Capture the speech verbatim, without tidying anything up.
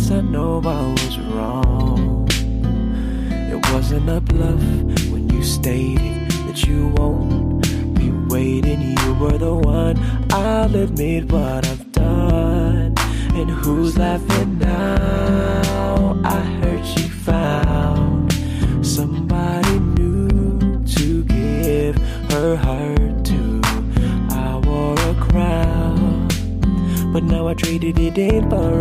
yes, I know I was wrong. It wasn't a bluff when you stated that you won't be waiting. You were the one, I'll admit what I've done. And who's laughing now? I heard she found somebody new to give her heart to. I wore a crown, but now I traded it in for